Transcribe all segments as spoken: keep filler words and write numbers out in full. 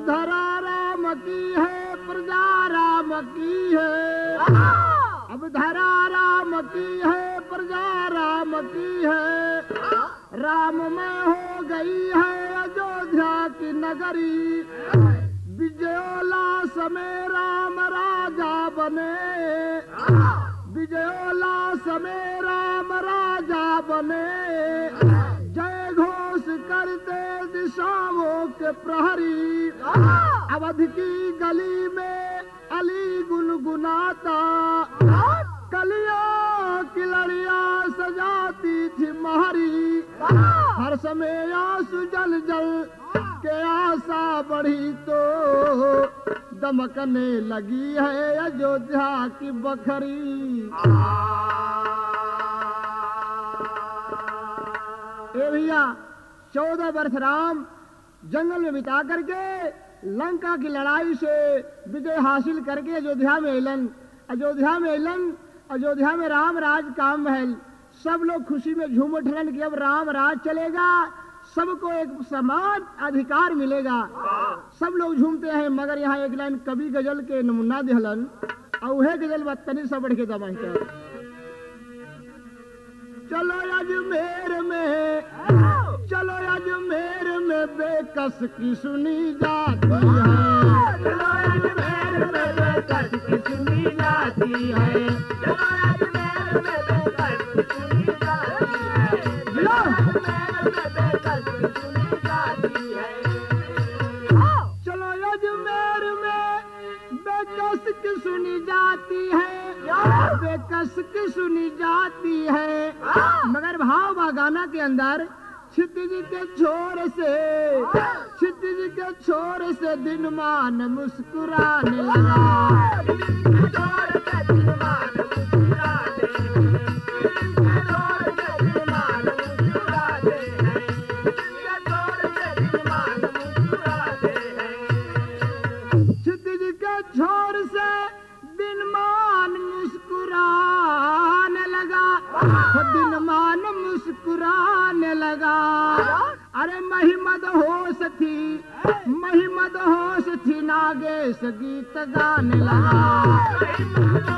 धरा राम की है, प्रजा राम की है। अब धरा राम की है, प्रजा राम की है। राम में हो गई है अयोध्या की नगरी। विजयोल्लास में राम राजा बने, विजयोल्लास में राम राजा बने। जय घोष करते दिशाओं के प्रहरी। अवध की गली में अली गुनगुनाता, कलियों की लड़ियां सजाती थी महरी। हर समय आंसू जल जल के आशा बढ़ी तो दमकने लगी है अयोध्या की बखरी। ए भैया, चौदह वर्ष राम जंगल में बिता करके लंका की लड़ाई से विजय हासिल करके अयोध्या में एलन। अयोध्या में एलन, अयोध्या में राम राज काम महल। सब लोग खुशी में झूम उठलन कि अब राम राज चलेगा, सबको एक समान अधिकार मिलेगा। सब लोग झूमते हैं, मगर यहाँ एक लाइन कवि गजल के नमूना दिहलन और वह गजल बत्तनी सब बढ़ के दबाई। चलो अजमेर में, चलो अजमेर में बेकस की सुनी जाती है। चलो अजमेर में बेकस की सुनी जाती है। चलो अजमेर में बेकस की सुनी जाती है। चलो अजमेर में बेकस की सुनी जाती है। चलो अजमेर में बेकस की सुनी जाती है, बेकस की सुनी जाती है। मगर भाव बा गाना के अंदर, क्षितिज के छोर से, क्षितिज के छोर से दिनमान मुस्कुराने लगा। क्षितिज के छोर से दिनमान मुस्कुराने लगा, दिनमान मुस्कुराने लगा। अरे महिमद होश थी, महिमद होश थी, नागेश गीत गाने लगा।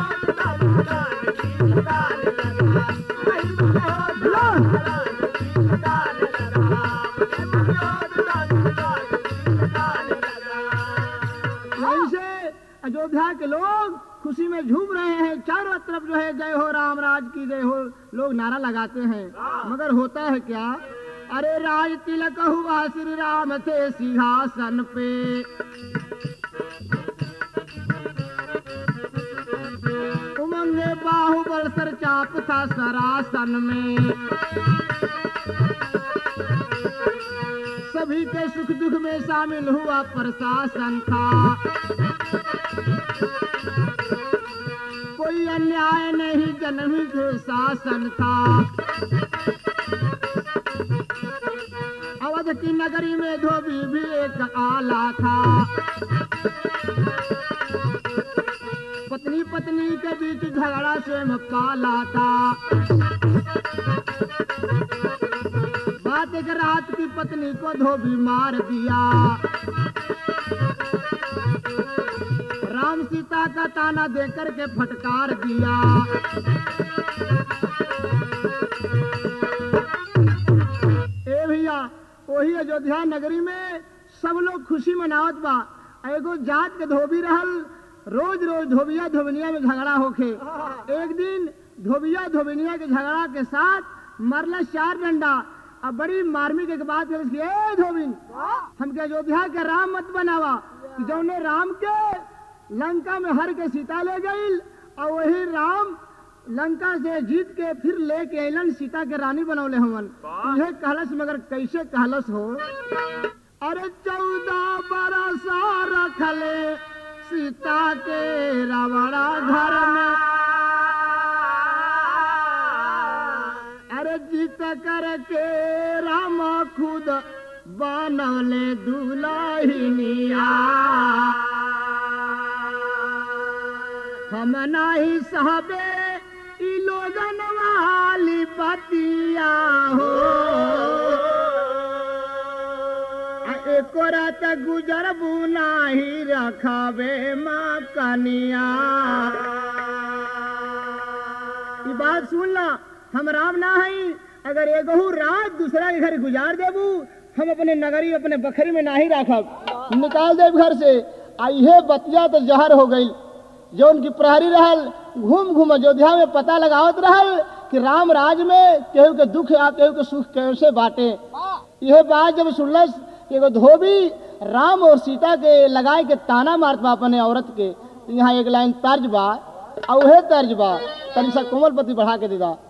अयोध्या के लोग खुशी में झूम रहे हैं, चारों तरफ जो है जय हो राम राज की जय हो लोग नारा लगाते हैं। मगर होता है क्या, अरे राज तिलक हुआ श्री राम थे सिंहासन पे। उमंग बाहुबल सर चाप था सरासन में। सभी के सुख दुख में शामिल हुआ प्रशासन था। कोई अन्याय नहीं, जनहित शासन था। अवध की नगरी में धोबी भी एक आला था। पत्नी पत्नी के बीच झगड़ा स्वयं पाला था। बात एक रात की पत्नी को धोबी मार दिया। राम सीता का ताना देकर के फटकार दिया। ए भैया, वही अयोध्या नगरी में सब लोग खुशी मनावत बा। एगो जात के धोबी रहल, रोज रोज धोबिया धोबनिया में झगड़ा होखे। एक दिन धोबिया धोबनिया के झगड़ा के साथ मरला चार डंडा। अब बड़ी मार्मिक एक बात है, ए धोबिन, हमके अयोध्या के राम मत बनावा। जौने राम के लंका में हर के सीता ले गई और वही राम लंका से जीत के फिर लेके अलन सीता के रानी बनौले हमन। यह कहलस, मगर कैसे कहलस हो। अरे चौदह बरस रखले सीता के रावणा घर में। अरे जीत करके राम खुद बनौले दुल्हनिया। हम नहीं सहबे ई लोगन वाली बतिया हो। एको रात गुजरबू नाही रखावे माँ कनिया। ये बात सुन ला, हम राम ना हई, अगर एगो रात दूसरा के घर गुजार देबू, हम अपने नगरी अपने बखरी में नाही रखब, निकाल देब घर से। आइहे बतिया तो जहर हो गई। जो उनकी प्रहरी रहल घूम घूम अयोध्या में पता लगावत रहल कि राम राज में केहू के दुख आ केहू के सुख कैसे बाटे। यह बात जब सुनलस, एगो धोबी राम और सीता के लगाए के ताना मारत बा अपने औरत के। यहाँ एक लाइन तर्ज बा, और उहे तर्ज बा, तनी सा कोमल पति बढ़ा के देदा।